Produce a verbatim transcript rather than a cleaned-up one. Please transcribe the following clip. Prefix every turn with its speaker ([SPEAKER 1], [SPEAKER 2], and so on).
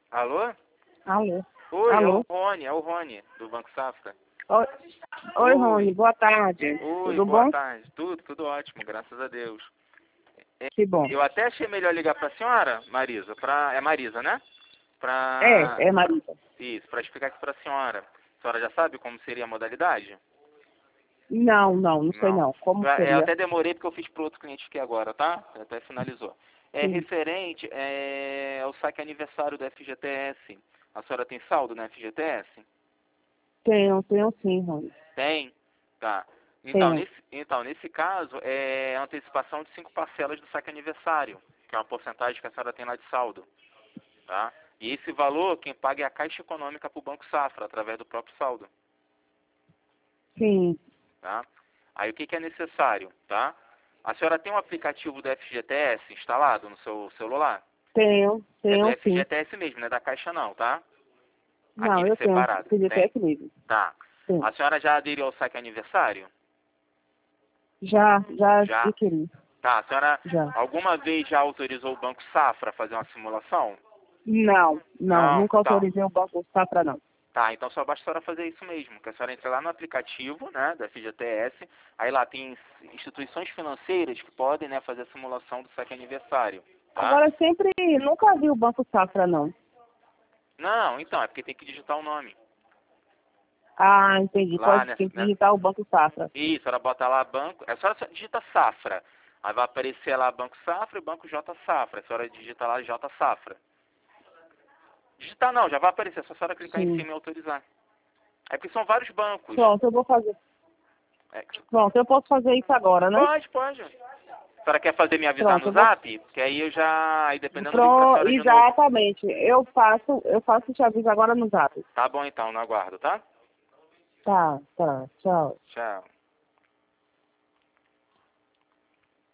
[SPEAKER 1] Alô?
[SPEAKER 2] Alô?
[SPEAKER 1] Oi, é
[SPEAKER 2] Alô?
[SPEAKER 1] o Rony, é o Rony, do Banco Safra.
[SPEAKER 2] Oi, Oi, Rony, boa tarde.
[SPEAKER 1] Oi,
[SPEAKER 2] Tudo
[SPEAKER 1] boa
[SPEAKER 2] bom?
[SPEAKER 1] tarde. Tudo, tudo ótimo, graças a Deus. É,
[SPEAKER 2] Que bom.
[SPEAKER 1] Eu até achei melhor ligar pra senhora, Marisa, pra... É Marisa, né? Pra...
[SPEAKER 2] É, é Marisa.
[SPEAKER 1] Isso, pra explicar aqui pra senhora. A senhora já sabe como seria a modalidade?
[SPEAKER 2] Não, não, não sei
[SPEAKER 1] Não.
[SPEAKER 2] não. Como
[SPEAKER 1] Pra- é, Eu
[SPEAKER 2] seria?
[SPEAKER 1] até demorei porque eu fiz pro outro cliente aqui agora, tá? Até finalizou. É
[SPEAKER 2] Sim.
[SPEAKER 1] referente é, ao saque aniversário do F G T S. A senhora tem saldo no F G T S?
[SPEAKER 2] Tenho, tenho sim, Rony.
[SPEAKER 1] Tem? Tá. Então,
[SPEAKER 2] Tenho.
[SPEAKER 1] nesse, então, nesse caso, é a antecipação de cinco parcelas do saque aniversário, que é uma porcentagem que a senhora tem lá de saldo. Tá? E esse valor, quem paga é a Caixa Econômica para o Banco Safra, através do próprio saldo.
[SPEAKER 2] Sim.
[SPEAKER 1] Tá? Aí o que, que é necessário? Tá? A senhora tem um aplicativo do F G T S instalado no seu celular?
[SPEAKER 2] Tenho,
[SPEAKER 1] É do
[SPEAKER 2] tenho sim.
[SPEAKER 1] F G T S mesmo, não é da Caixa não, tá?
[SPEAKER 2] Não,
[SPEAKER 1] Aquele
[SPEAKER 2] eu tenho.
[SPEAKER 1] separado.
[SPEAKER 2] P D T
[SPEAKER 1] Tem?
[SPEAKER 2] S livre.
[SPEAKER 1] Tá.
[SPEAKER 2] Sim.
[SPEAKER 1] A senhora já aderiu ao saque aniversário?
[SPEAKER 2] Já, já
[SPEAKER 1] Já?
[SPEAKER 2] adquiri.
[SPEAKER 1] Tá, a senhora
[SPEAKER 2] Já.
[SPEAKER 1] alguma vez já autorizou o Banco Safra a fazer uma simulação?
[SPEAKER 2] Não, não.
[SPEAKER 1] Não?
[SPEAKER 2] Nunca
[SPEAKER 1] Então,
[SPEAKER 2] autorizei o Banco Safra, não.
[SPEAKER 1] tá, então só basta a senhora fazer isso mesmo, que a senhora entra lá no aplicativo, né, da F G T S, aí lá tem instituições financeiras que podem, né, fazer a simulação do saque aniversário, tá?
[SPEAKER 2] Agora, eu sempre, nunca vi o Banco Safra, não.
[SPEAKER 1] Não, então, é porque tem que digitar o nome.
[SPEAKER 2] Ah, entendi.
[SPEAKER 1] Lá,
[SPEAKER 2] Pode
[SPEAKER 1] né,
[SPEAKER 2] tem que
[SPEAKER 1] né,
[SPEAKER 2] digitar o Banco Safra.
[SPEAKER 1] isso, ela bota lá banco, é só digita Safra, aí vai aparecer lá Banco Safra e Banco J Safra, a senhora digita lá J Safra. Digitar não, já vai aparecer, é só a senhora clicar em
[SPEAKER 2] Sim.
[SPEAKER 1] cima e autorizar. É porque são vários bancos.
[SPEAKER 2] Pronto, eu vou fazer.
[SPEAKER 1] É,
[SPEAKER 2] Pronto, eu posso fazer isso agora, né?
[SPEAKER 1] pode, pode. A senhora quer fazer me avisar
[SPEAKER 2] Pronto,
[SPEAKER 1] no
[SPEAKER 2] eu vou.
[SPEAKER 1] zap? Que aí eu já, aí dependendo eu ligo pra
[SPEAKER 2] Pronto,
[SPEAKER 1] senhora de novo.
[SPEAKER 2] exatamente. Eu faço, eu faço te aviso agora no zap.
[SPEAKER 1] Tá bom então, não aguardo, tá?
[SPEAKER 2] Tá, tá. Tchau.
[SPEAKER 1] Tchau.